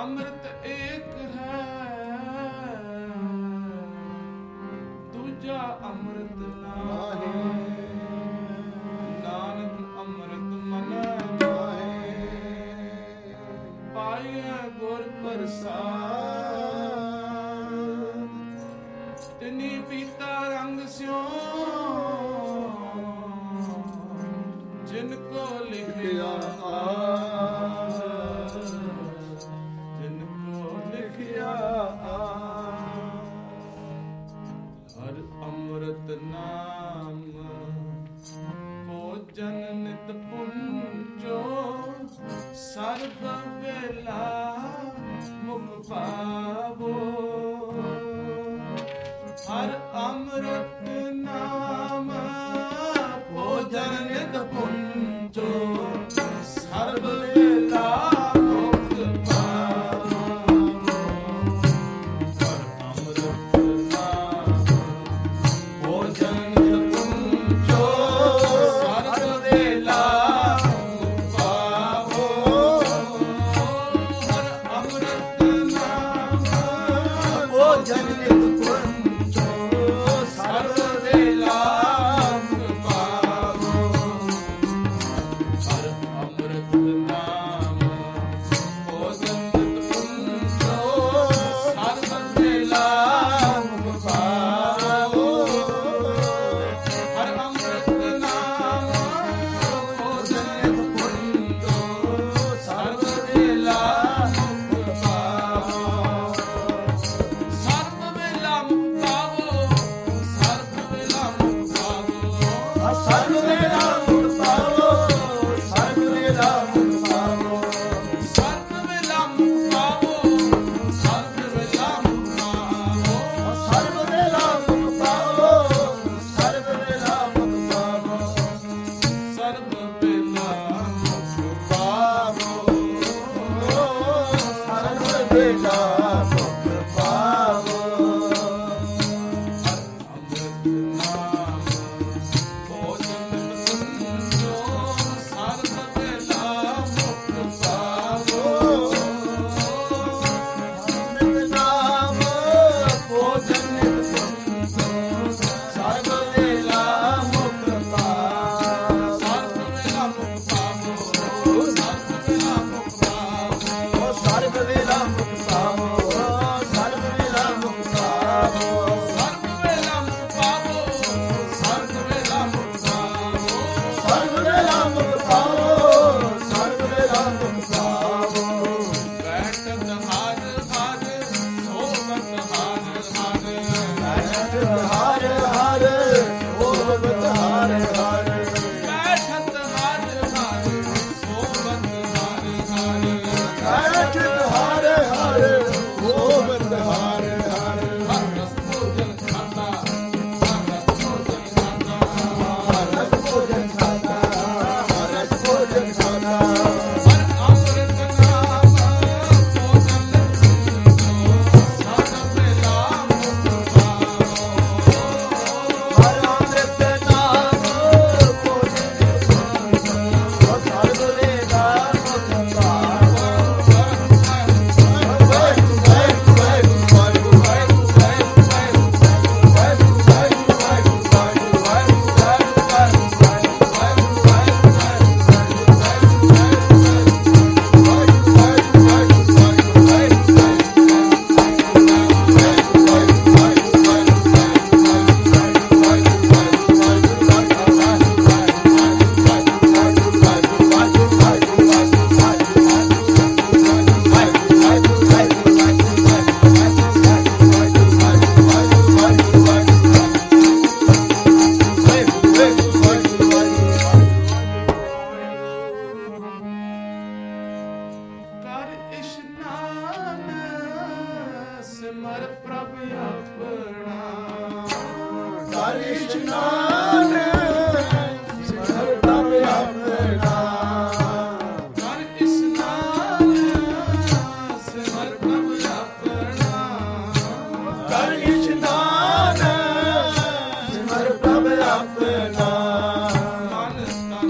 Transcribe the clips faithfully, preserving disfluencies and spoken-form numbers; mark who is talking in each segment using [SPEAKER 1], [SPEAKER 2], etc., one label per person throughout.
[SPEAKER 1] ਅੰਮ੍ਰਿਤ ਏਕ ਹੈ, ਦੂਜਾ ਅੰਮ੍ਰਿਤ ਨਾਹੀ। ਨਾਨਕ ਅੰਮ੍ਰਿਤ ਮਨ ਮਾਹੀ, ਪਾਇਆ ਗੁਰ ਪ੍ਰਸਾਦ। ਤਿਨੀ ਪੀਤਾ ਰੰਗ ਸਿਓ, ਜਿਨ ਕੋ ਲਿਖਿਆ ਆਸ, ਜਿਨ ਕੋ ਲਿਖਿਆ ਆਸ। ਹਰ ਅੰਮ੍ਰਿਤ ਨਾਮ ਭੋਜਨ ਨਿਤ ਪੁੰਜੋ, ਸਰਬ ਵੇਲਾ ਮੁਖ ਪਾਵੋ। ਹਰ ਅੰਮ੍ਰਿਤ ਨਾਮ ਭੋਜਨ ਨਿਤ ਪੁੰਜੋ, ਸਰਬ ਵੇਲਾ ਮੁਖ ਪਾਵੋ। ਹਰ ਅੰਮ੍ਰਿਤ ਨਾਮ ਭੋਜਨ ਨਿਤ ਪੁੰਜੋ, ਸਰਬ ਵੇਲਾ ਮੁਖ ਪਾਵੋ। ਹਰ ਅੰਮ੍ਰਿਤ ਨਾਮ ਭੋਜਨ ਨਿਤ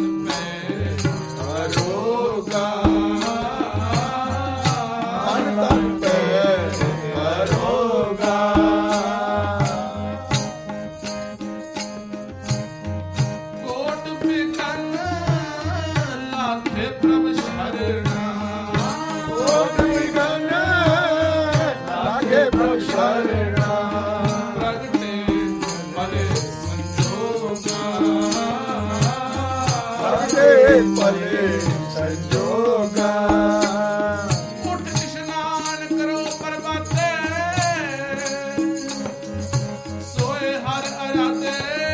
[SPEAKER 2] Bye.
[SPEAKER 1] ਭਲੇ ਸੰਜੋਗਾ।
[SPEAKER 2] ਉੱਠ ਇਸ਼ਨਾਨ ਕਰੋ ਪ੍ਰਭਾਤੇ, ਸੋਏ ਹਰ ਅਰਾਧੇ,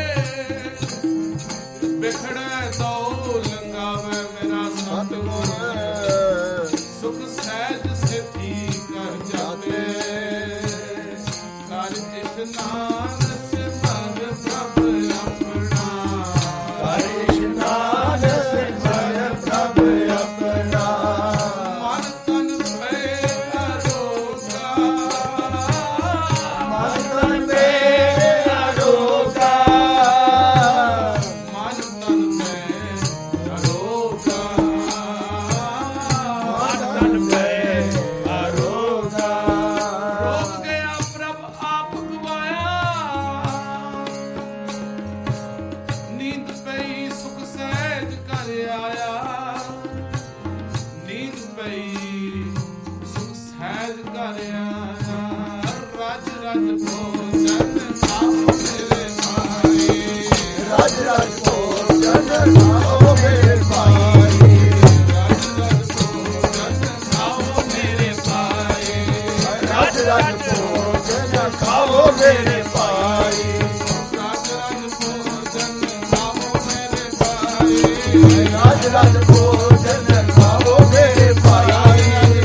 [SPEAKER 2] ਬਿਖੜੇ ਦੋ ਲੰਗਾਵੇ ਮੇਰਾ ਸਤਿਗੁਰ, ਸੁਖ ਸਹਿਜ ਸਿੱਧੀ ਕਰ ਜਾਵੇ। ਕਰ ਇਸ਼ਨਾਨ ਸਿਮਰ ਪ੍ਰਭ ਆਪਣਾ,
[SPEAKER 1] ਕਰ ਇਸ਼ਨਾਨ ਸਿਮਰ ਪ੍ਰਭ ਆਪਣਾ।
[SPEAKER 2] ਮਨ ਤਨ ਭੈ ਅਰੋਗਾ,
[SPEAKER 1] ਮਨ ਤਨ ਭੈ ਅਰੋਗਾ,
[SPEAKER 2] ਮਨ ਤਨ ਭੈ ਅਰੋਗਾ,
[SPEAKER 1] ਮਨ ਤਨ ਭੈ ਅਰੋਗਾ।
[SPEAKER 2] ਰੋਗ ਗਿਆ ਪ੍ਰਭ ਆਪ ਗਵਾਇਆ, ਨੀਂਦ ਪਈ ਸੁਖ ਸਹਿਜ ਕਰ ਆਇਆ, ਨੀਂਦ ਪਈ ਸੁਖ ਸਹਿਜ ਕਰ ਆਇਆ। ਰਜ ਰਜ ਭੋਜਨ ਖਾਓ ਮੇਰੇ ਭਾਈ,
[SPEAKER 1] ਰਜ ਰਜ ਭੋਜਨ ਖਾਓ ਮੇਰੇ ਭਾਈ,
[SPEAKER 2] ਰਜ ਰਜ ਭੋਜਨ ਖਾਓ ਮੇਰੇ ਭਾਈ,
[SPEAKER 1] ਰਜ ਰਜ ਭੋਜਨ ਖਾਓ ਮੇਰੇ ਭਾਈ,
[SPEAKER 2] ਰਜ ਰਜ ਭੋਜਨ ਖਾਓ ਮੇਰੇ ਭਾਈ,
[SPEAKER 1] ਰਜ ਰਜ ਭੋਜਨ ਖਾਓ ਮੇਰੇ ਭਾਈ,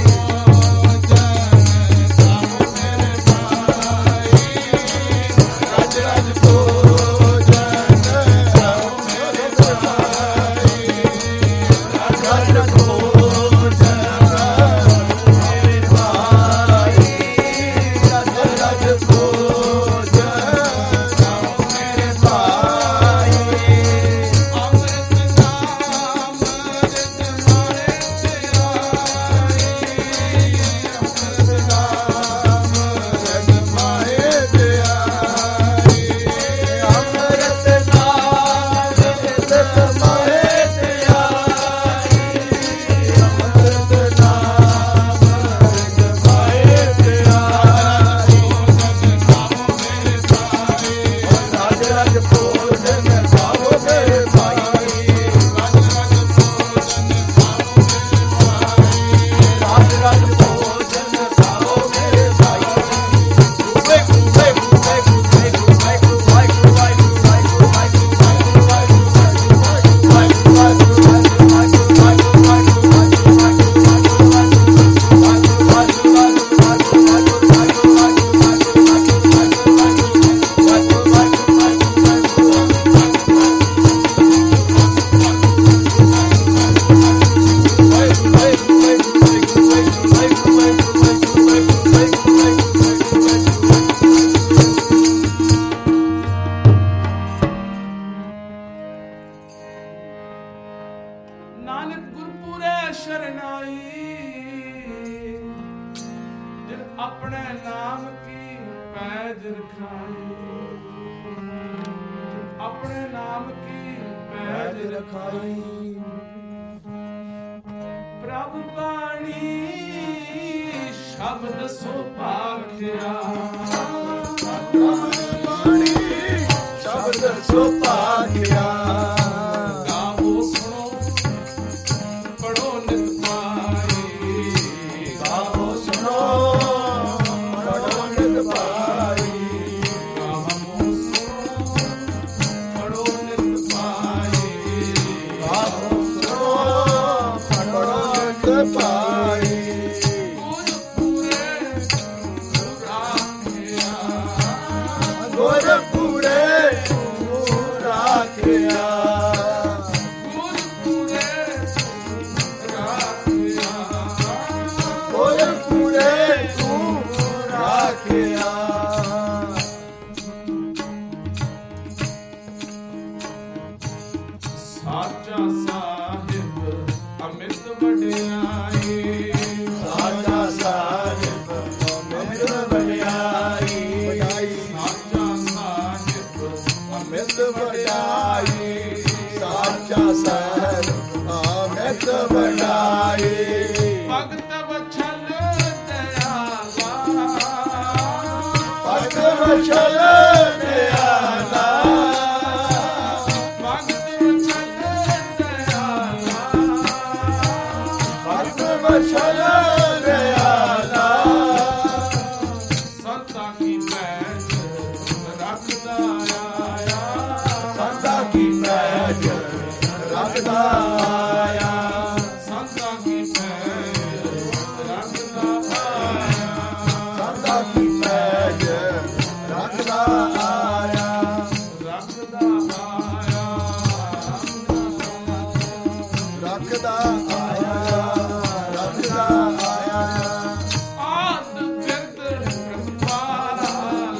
[SPEAKER 1] ਰਜ ਰਜ ਭੋਜਨ ਖਾਓ ਮੇਰੇ ਭਾਈ, ਰਜ ਰਜ ਭੋਜਨ ਖਾਓ ਮੇਰੇ ਭਾਈ, ਰਜ ਰਜ ਭੋਜਨ ਖਾਓ ਮੇਰੇ ਭਾਈ।
[SPEAKER 2] ਅੰਮ੍ਰਿਤ ਨਾਮ ਰਿਤ ਮਾਰੇ ਨਾਨਕ ਗੁਰਪੂਰੇ ਸ਼ਰਨਾਈ, ਜਿਨ ਆਪਣੇ ਨਾਮ ਕੀ ਪੈਜ ਰਖਾਈ, ਜਿਨ ਆਪਣੇ ਨਾਮ ਕੀ ਪੈਜ ਰਖਾਈ। ਪ੍ਰਭ ਬਾਣੀ ਸ਼ਬਦ ਸੋ ਭਾਖਿਆ,
[SPEAKER 1] ਸ਼ਬਦ ਸੋ ਭਾਖਿਆ,
[SPEAKER 2] ਗਾਵੋ ਸੁਣੋ ਪੜੋ ਨਿਤ ਪਾਈ,
[SPEAKER 1] ਗਾਵੋ ਸੁਣੋ ਪੜੋ ਨਿਤ ਭਾਈ,
[SPEAKER 2] ਗਾਵੋ ਸੁਣੋ ਪੜੋ ਨਿਤ ਪਾਈ।
[SPEAKER 1] ਗਾਵੋ ਸੁਣੋ ਪੜੋ ਨਿਤ ਭਾਈ।
[SPEAKER 2] ਗੁਰਪੂਰੇ ਰਾਖਿਆ,
[SPEAKER 1] ਗੁਰਪੂਰੇ ਤੂੰ ਰਾਖਿਆ,
[SPEAKER 2] ਗੁਰਪੂਰੇ
[SPEAKER 1] ਗੁਰਪੂਰੇ ਤੂੰ ਰਾਖਿਆ।
[SPEAKER 2] ਸਾਚਾ ਸਾਹਿਬ ਅਮਿਤ ਵਡਿਆਈ,
[SPEAKER 1] ਸਾਚਾ ਸਾਹਿਬ ਅਮਿਤ ਵਡਿਆਈ,
[SPEAKER 2] ਸਾਚਾ ਸਾਹਿਬ
[SPEAKER 1] ਅਮਿਤ ਵਡਿਆਈ, ਸਾਚਾ ਸਾਹਿਬ ਅਮਿਤ ਵਡਿਆਈ।
[SPEAKER 2] ਭਗਤ ਵਛਲ ਦਇਆਲਾ,
[SPEAKER 1] ਭਗਤ ਵਛਲ ਦਇਆਲਾ,
[SPEAKER 2] ਭਗਤ ਵਛਲ ਦਇਆਲਾ,
[SPEAKER 1] ਰੱਖਦਾ ਆਇਆ ਰੱਖਦਾ ਆਇਆ
[SPEAKER 2] ਆਦ ਬਿਰਦ ਕਿਰਪਾਲਾ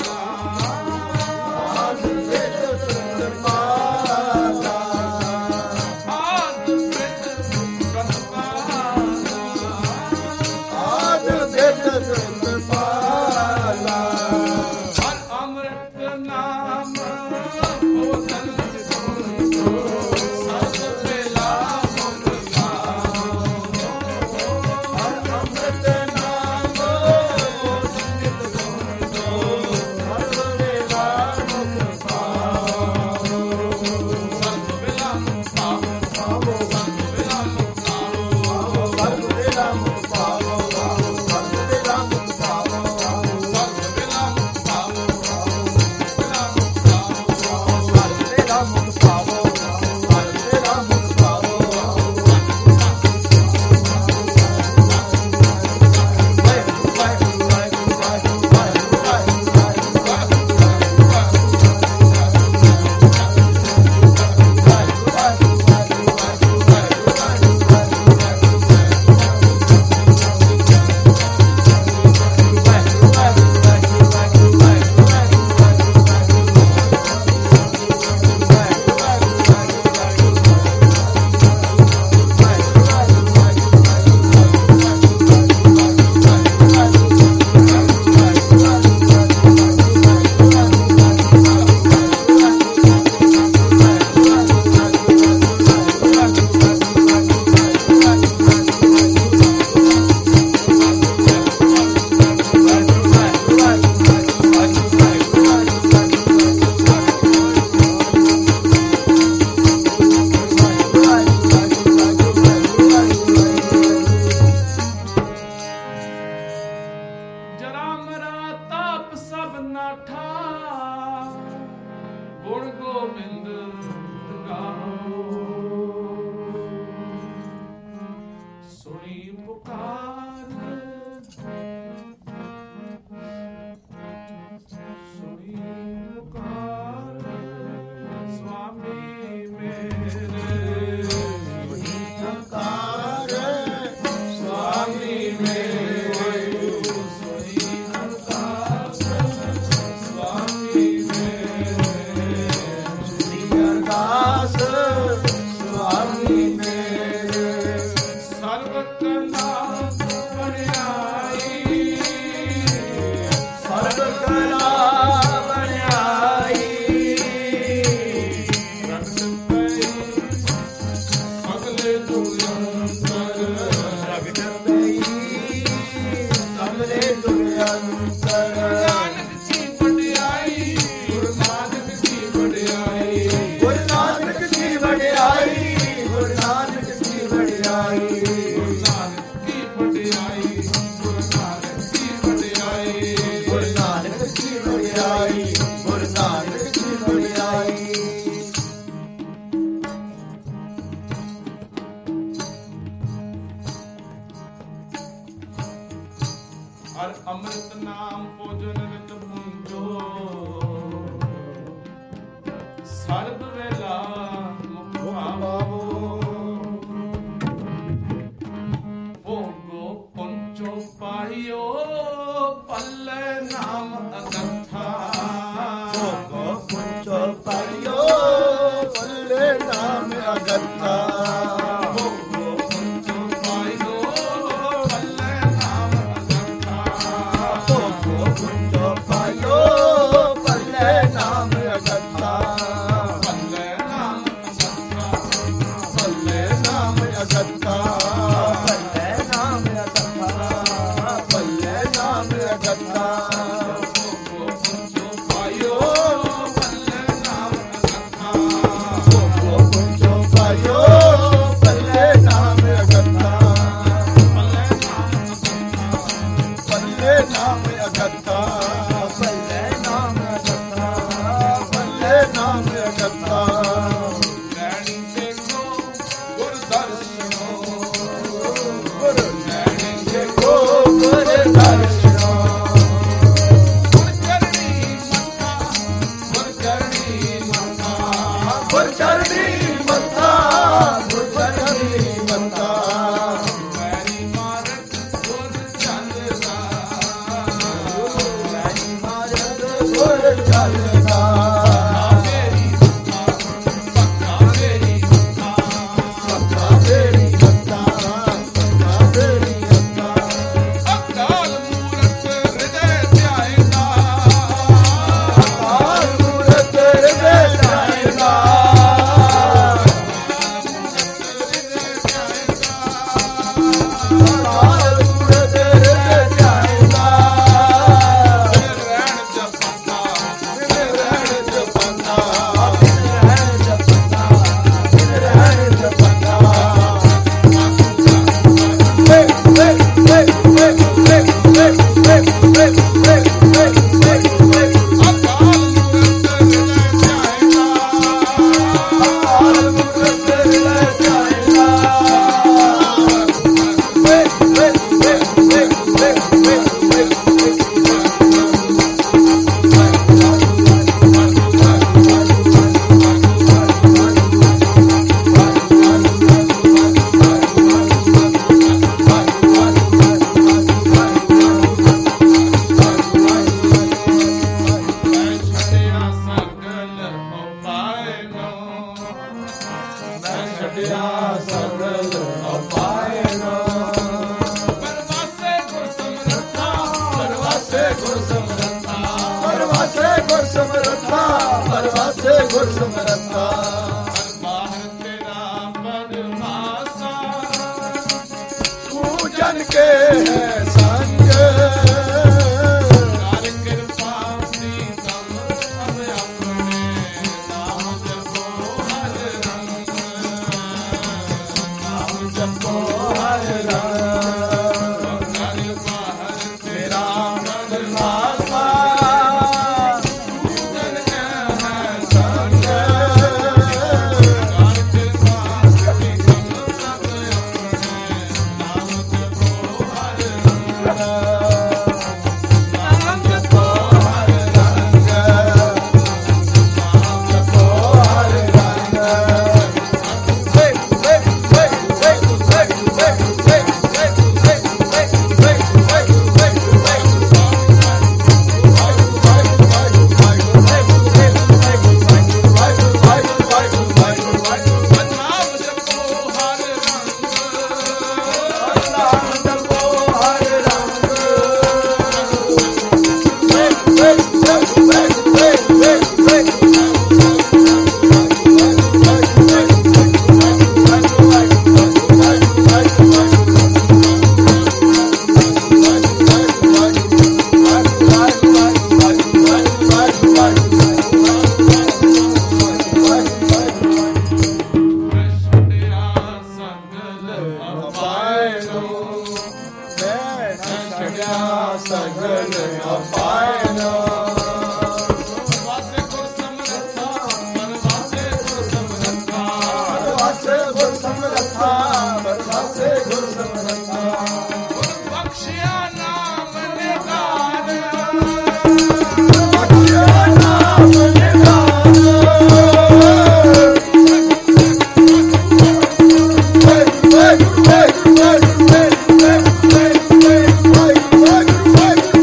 [SPEAKER 1] ਆਦ ਬਿਰਦ ਕਿਰਪਾਲਾ
[SPEAKER 2] ਆਦ ਬਿਰਦ ਕਿਰਪਾਲਾ
[SPEAKER 1] ਆਦ ਬਿਰਦ ਕਿਰਪਾਲਾ
[SPEAKER 2] ਹਰ ਅੰਮ੍ਰਿਤ ਨਾਮ ਭੋਜਨ ਸਿਧੋ ਸਤ ਵੇਲਾ ਮੁਖ ਪਾਓ
[SPEAKER 1] ਹਰ ਅੰਮ੍ਰਿਤ ਨਾਮ ਨਿਤ ਗੁਣ ਦੋ ਹਰ ਵੇਲਾ ਮੁਖ ਪਾਓ
[SPEAKER 2] ਸਤ ਵੇਲਾ ਮੁਖ ਪਾਓ
[SPEAKER 1] ਪਾਵੋ
[SPEAKER 2] ਸਤ ਵੇਲਾ ਮੁਖ ਪਾਓ
[SPEAKER 1] ਹਰ ਵੇਲਾ ਮੁਖ ਪਾਵੋ ਹਰ ਵੇਲਾ ਮੁਖ ਪਾਵੋ
[SPEAKER 2] ਸਤ ਵੇਲਾ ਮੁਖ ਪਾਓ ਵੇਲਾ ਮੁਖ ਪਾਓ
[SPEAKER 1] ਹਰ ਵੇਲਾ ਮੁਖ ਪਾਵੋ ਹਰ ਵੇਲਾ ਮੁਖ ਪਾਵੋ ਵਾਹਿਗੁਰੂ ਵਾਹਿਗੁਰੂ ਵਾਹਿਗੁਰੂ ਵਾਹਿਗੁਰੂ
[SPEAKER 2] ਜਰਾ ਮਰਾ ਤਾਪ ਸਭ ਨਾਠਾ ਗੁਣ ਗੋਬਿੰਦ ਗਾਓ ਸੁਣੀ ਪੁਕਾਰ ਸੁਣੀ ਪੁਕਾਰ ਸੁਆਮੀ ਮੇਰੇ
[SPEAKER 1] ਕਾਰ ਸੁਆਮੀ ਮੇਰੇ
[SPEAKER 2] ਸੁਣੀ ਪੁਕਾਰ ਸੁਆਮੀ ਮੇਰੇ
[SPEAKER 1] ਅਰਦਾਸ ਸੁਆਮੀ ਮੇਰੇ
[SPEAKER 2] ਸਰਬ ਕਲਾ ਬਣਾਈ
[SPEAKER 1] ਸਰਬ ਕਲਾ ਬਣਾਈ
[SPEAKER 2] ਪ੍ਰਗਟ ਪਈ ਅਗਲੇ ਦੁਰੰਤਰ
[SPEAKER 1] ਪ੍ਰਗਟ ਪਈ ਕਮਲੇ ਦੁਰੰਤਰ
[SPEAKER 2] ਨਾਨਕ ਜੀ ਵਡਿਆਈ ਗੁਰੂ ਨਾਨਕ ਜੀ ਵਡਿਆਈ
[SPEAKER 1] ਗੁਰੂ ਨਾਨਕ ਜੀ ਵਡਿਆਈ ਗੁਰੂ ਨਾਨਕ ਜੀ ਵਡਿਆਈ
[SPEAKER 2] ਗੁਰੂ ਨਾਨਕ ਜੀ ਵਡਿਆਈ ਗੁਰੂ ਨਾਨਕ ਜੀ ਵਡਿਆਈ
[SPEAKER 1] ਗੁਰੂ ਨਾਨਕ ਜੀ ਵਡਿਆਈ ਗੁਰੂ ਨਾਨਕ ਜੀ ਵਡਿਆਈ
[SPEAKER 2] ਹਰ ਅੰਮ੍ਰਿਤ ਨਾਮ ਭੋਜਨ ਵਿੱਚ ਪੂੰਜੋ ਸਰਬ ਵੇਲਾ ਮੁਖ ਪਾਵੋ ਭੋਗੋ ਪੰਚੋ ਪਾਇਓ ਪੱਲੇ ਨਾਮ ਅਗੰਥਾ
[SPEAKER 1] ਭੋਗੋ ਪੁੰਚੋ ਪਾਇਓ ਪੱਲੇ ਨਾਮ ਅਗੰਤਾ
[SPEAKER 2] ਭੋਗੋ ਪੰਚੋ ਪਾਇਓ ਪੱਲੇ ਨਾਮ ਅਗੰਥਾ
[SPEAKER 1] ਭੋਗੋ ਪੁੰਚੋ ਪਾਇਓ ਪੱਲੇ ਨਾਮ ਅਗੰਤਾ
[SPEAKER 2] ਪੱਲੇ ਨਾਮ ਅਗੰਥਾ
[SPEAKER 1] ਪੱਲੇ ਨਾਮ ਅਗੰਤਾ ਪੱਲੇ ਨਾਮ ਅਗੰਤਾ ਪੱਲੇ ਨਾਮ ਅਗੰਤਾ
[SPEAKER 2] ਭੋਗੋ ਪੰਚੋ ਪਾਇਓ ਪੱਲੇ ਨਾਮ ਅਗੰਥਾ
[SPEAKER 1] ਭੋਗੋ ਪੁੰਚੋ ਪਾਇਓ ਪੱਲੇ ਨਾਮ ਅਗੰਤਾ
[SPEAKER 2] ਪੱਲੇ ਨਾਮ ਅਗੰਥਾ
[SPEAKER 1] ਪੱਲੇ ਨਾਮ ਅਗੰਤਾ ਪੱਲੇ ਨਾਮ ਅਗੰਤਾ ਪੱਲੇ ਨਾਮ ਅਗੰਤਾ
[SPEAKER 2] ਲੈਣੀ ਦੇਖੋ ਗੁਰ ਦਰਸ਼ਨੋ
[SPEAKER 1] ਛੱਡਿਆ ਸਗਲ ਅਪਾਇਨਾ
[SPEAKER 2] ਪਰਵਾਸੇ ਗੁਰ ਸਮਰੱਥਾ
[SPEAKER 1] ਪਰਵਾਸੇ ਗੁਰ ਸਮਰੱਥਾ ਪਰਵਾਸੇ ਗੁਰ ਸਮਰੱਥਾ ਪਰਵਾਸੇ ਗੁਰ ਸਮਰੱਥਾ
[SPEAKER 2] ਬਾਹਰ ਤੇਰਾ ਪਰਵਾਸਾ
[SPEAKER 1] ਤੂੰ ਜਨ ਕੇ ਹੈ ਸੰਗ
[SPEAKER 2] ਕਰ ਕਿਰਪਾ ਪ੍ਰੀਤਮ ਸਭ ਆਪਣੇ ਨਾਮ ਜਪੋ ਹਰ ਰੰਗ
[SPEAKER 1] ਨਾਮ ਜਪੋ ਹਰ ਰੰਗ
[SPEAKER 2] ਕਰ ਬਾਹਰ
[SPEAKER 1] ਤੇਰਾ ਪਰਵਾਸਾ
[SPEAKER 2] ਜਨ ਹੈ
[SPEAKER 1] ਸੰਗ
[SPEAKER 2] ਕਰ ਕਿਰਪਾ ਪ੍ਰੀਤਮ ਸਭ ਆਪਣੇ ਨਾਮ ਜਪੋ ਹਰ ਰੰਗ
[SPEAKER 1] ਨਾਮ ਜਪੋ ਹਰ ਰੰਗ ਨਾਮ ਜਪੋ ਹਰ ਰੰਗ ਵੇ ਵੇ ਵੇ ਵੇ ਵੇ ਵੇ ਵੇ ਵੇ ਵੇ ਵੇ
[SPEAKER 2] ਨਾਮ ਜਪੋ ਹਰ ਰੰਗ ਛੱਡਿਆ ਸਗਲ ਅਪਾਇਨੋ
[SPEAKER 1] ਸਗਲ ਅਪਾਇਨਾ
[SPEAKER 2] ਪਰਵਾਸੇ ਗੁਰ ਸਮਰੱਥਾ ਪਰਵਾਸੇ ਗੁਰ ਸਮਰੱਥਾ
[SPEAKER 1] ਪਰਵਾਸੇ ਗੁਰ ਸਮਰੱਥਾ ਪਰਵਾਸੇ ਗੁਰ ਸਮਰੱਥਾ
[SPEAKER 2] ਗੁਰ ਬਖਸ਼ਿਆ ਨਾਮ ਨਿਧਾਨ
[SPEAKER 1] ਬਖਸ਼ਿਆ ਨਾਮ ਨਿਧਾਨ ਵਾਹਿਗੁਰੂ ਵਾਹਿਗੁਰੂ ਵਾਹਿਗੁਰੂ ਵਾਹਿਗੁਰੂ ਵਾਹਿਗੁਰੂ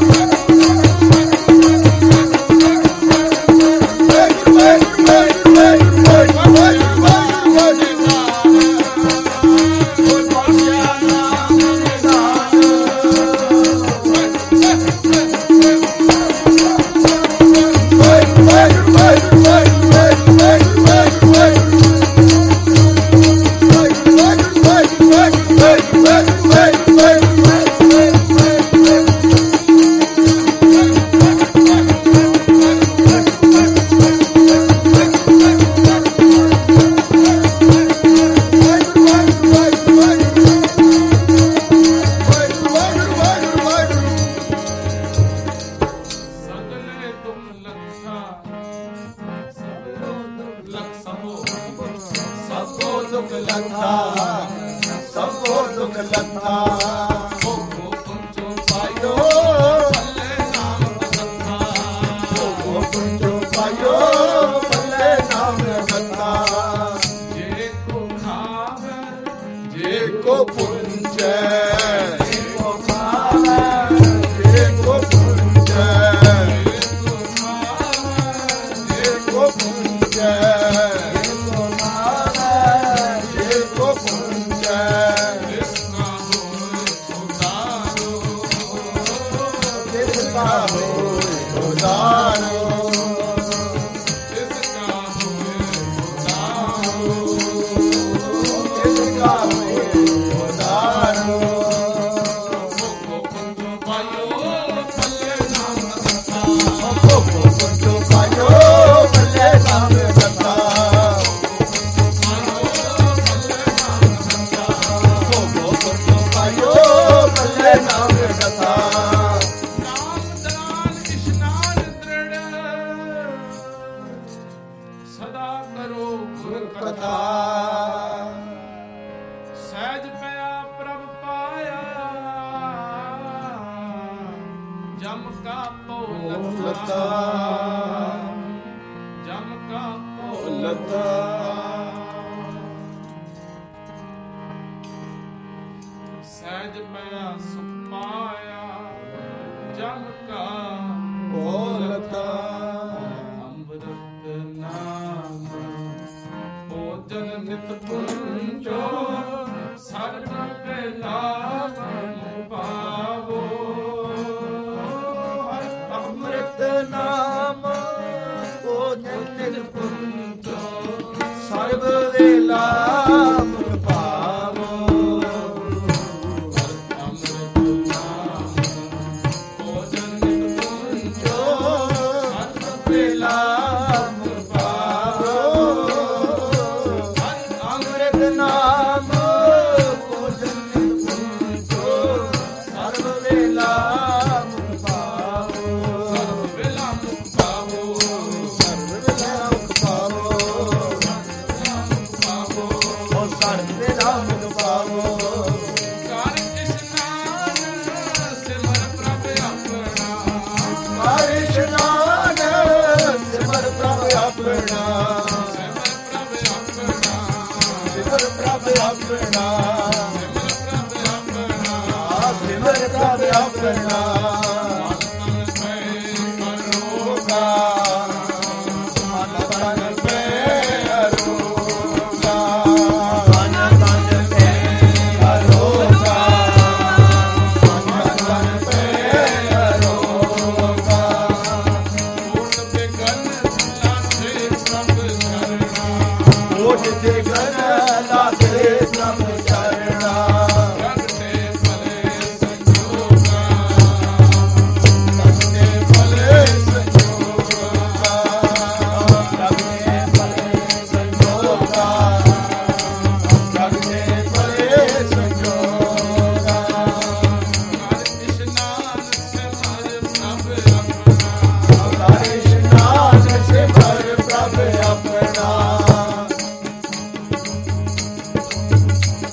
[SPEAKER 2] ਸਗਲੇ ਤੁਮ ਲਖਾ ਸਗਲੋ ਲਖ ਸਭੋ
[SPEAKER 1] ਸਭੋ ਦੁਖ ਲੰਘਾ ਸਭੋ ਦੁਖ ਲੰਘਾ
[SPEAKER 2] ਭੋਗੋ ਪੁੰਚੋ ਪਾਇਓ
[SPEAKER 1] ਪਾਇਓ
[SPEAKER 2] ਭੱਲੇ ਨਾਮ ਕਥਾ
[SPEAKER 1] ਭੋਗੋ ਪੁੰਜੋ ਪਾਇਓ ਪੱਲੇ ਨਾਮ ਰਖਤਾ
[SPEAKER 2] ਜੇ ਕੋ ਖਾਵੇ
[SPEAKER 1] ਜੇ ਕੋ ਪੁੰਜੈ ਜੇ ਕੋ ਪਾਵੈ ਜੇ ਕੋ ਪੁੰਜੈ
[SPEAKER 2] ਕੋ ਖਾਵੇ
[SPEAKER 1] ਜੇ ਕੋ ਪੁੰਜੈ ਜੇ ਕੋ ਪਾਵੈ ਜੇ ਕੋ ਪੁੰਜੈ
[SPEAKER 2] ਜਿਸ ਨਾ ਹੋਏ ਉਦਾਰੋ
[SPEAKER 1] ਜਿਸ ਕਾ ਹੋਇ ਉਦਾਰੋ
[SPEAKER 2] ਜਿਸ ਕਾ ਹੋਏ ਉਦਾਰੋ
[SPEAKER 1] ਜਿਸ ਕਾ ਹੋਇ ਉਦਾਰੋ
[SPEAKER 2] ਭੋਗੋ ਪੁੰਚੋ ਪਾਇਓ ਭੱਲੇ ਨਾਮ ਕਥਾ
[SPEAKER 1] ਭੋਗੋ ਪੁੰਜੋ ਪਾਇਓ ਪੱਲੇ ਨਾਮ ਰਖਤਾ ਭੋਗੋ ਪੁੰਜੋ ਪਾਇਓ ਪੱਲੇ ਨਾਮ ਰਖਤਾ
[SPEAKER 2] ਨਾਮ ਦਾਨ ਇਸ਼ਨਾਨ ਦ੍ਰਿੜ ਸਦਾ ਕਰੋ ਗੁਰ ਕਥਾ
[SPEAKER 1] ਕਥਾ
[SPEAKER 2] ਸਹਿਜ ਪਿਆ ਪ੍ਰਭ ਪਾਇਆ ਜਮ ਕਾ ਪੋ
[SPEAKER 1] ਲਤਾ
[SPEAKER 2] ਜਮ ਕਾ ਪੋ
[SPEAKER 1] ਲਤਾ
[SPEAKER 2] ਸਹਿਜ ਪਿਆ ਸੁਖ ਪਾਇਆ ਜਮ ਕਾ
[SPEAKER 1] ਬੋਲਤਾ
[SPEAKER 2] ਅੰਮ੍ਰਿਤ ਨਾਮ ਭੋਜਨ ਭੋਜਨ ਨਿਤ ਪੁੰਜੋ ਸਰਬ ਕੇ ਲਾਭ ਪਾਵੋ।
[SPEAKER 1] ਅੰਮ੍ਰਿਤ ਨਾਮ ਭੋਜਨ ਨਿਤ ਪੁੰਜੋ ਸਰਬ ਦੇ ਲਾਭ ਪਾਵੋ।
[SPEAKER 2] ਅੰਮ੍ਰਿਤ ਨਾਮ ਭੋਜਨ ਨਿਤ ਪੁੰਜੋ ਸਰਬ ਕੇ ਲਾਭ ਪਾਵੋ।
[SPEAKER 1] ਅੰਮ੍ਰਿਤ ਨਾਮ ਭੋਜਨ ਨਿਤ ਪੁੰਜੋ ਸਰਬ ਦੇ ਲਾਭ ਪਾਵੋ।
[SPEAKER 2] ਸਰਬ ਵੇਲਾ ਮੁਖ ਪਾਵੋ।
[SPEAKER 1] ਸਰਬ ਦੇ ਲਾਭ ਪਾਵੋ।
[SPEAKER 2] ਪਾਵੋ
[SPEAKER 1] ਓ ਸਰਬ ਦੇ ਲਾਭ ਪਾਵੋ।
[SPEAKER 2] ਕਰ ਇਸ਼ਨਾਨ ਸਿਮਰ ਪ੍ਰਭ ਆਪਣਾ।
[SPEAKER 1] ਹਰ ਇਸ਼ਨਾਨ ਸਿਮਰ ਪ੍ਰਭ ਆਪਣਾ।
[SPEAKER 2] ਸਿਮਰ ਪ੍ਰਭ ਆਪਣਾ।
[SPEAKER 1] ਸਿਮਰ ਪ੍ਰਭ ਆਪਣਾ।
[SPEAKER 2] ਸਿਮਰ ਪ੍ਰਭ ਆਪਣਾ।
[SPEAKER 1] ਸਿਮਰ ਪ੍ਰਭ ਆਪਣਾ।
[SPEAKER 2] ਮਨ ਪੈ ਕਰੋਗਾ।
[SPEAKER 1] ਮਨ ਤਨ ਪੈ ਅਰੋਗਾ। ਮਨ ਤਨ ਪੈ ਅਰੋਗਾ। ਮਨ ਤਨ ਪੈ ਅਰੋਗਾ।
[SPEAKER 2] ਕੋਟ ਬਿਗਨ ਲਾਥੇ ਪ੍ਰਭ ਚਰਣਾ।
[SPEAKER 1] ਕੋਟ ਦੇ ਗਨ ਲਾਗੇ ਪ੍ਰਭ ਚਰਣਾ।
[SPEAKER 2] ਜਗ ਤੇ ਭਲੇ ਸੰਜੋਗਾ।
[SPEAKER 1] ਸਤਿ ਭਲੇ ਸੰਜੋਗਾ। ਸਤਿ ਭਲੇ ਸੰਜੋਗਾ। ਸਤਿ ਭਲੇ ਸੰਜੋਗਾ।
[SPEAKER 2] ਕਰ ਇਸ਼ਨਾਨ ਸਿਮਰ ਪ੍ਰਭ ਆਪਣਾ।
[SPEAKER 1] ਹਰ ਇਸ਼ਨਾਨ ਸਿਮਰ ਪ੍ਰਭ ਆਪਣਾ।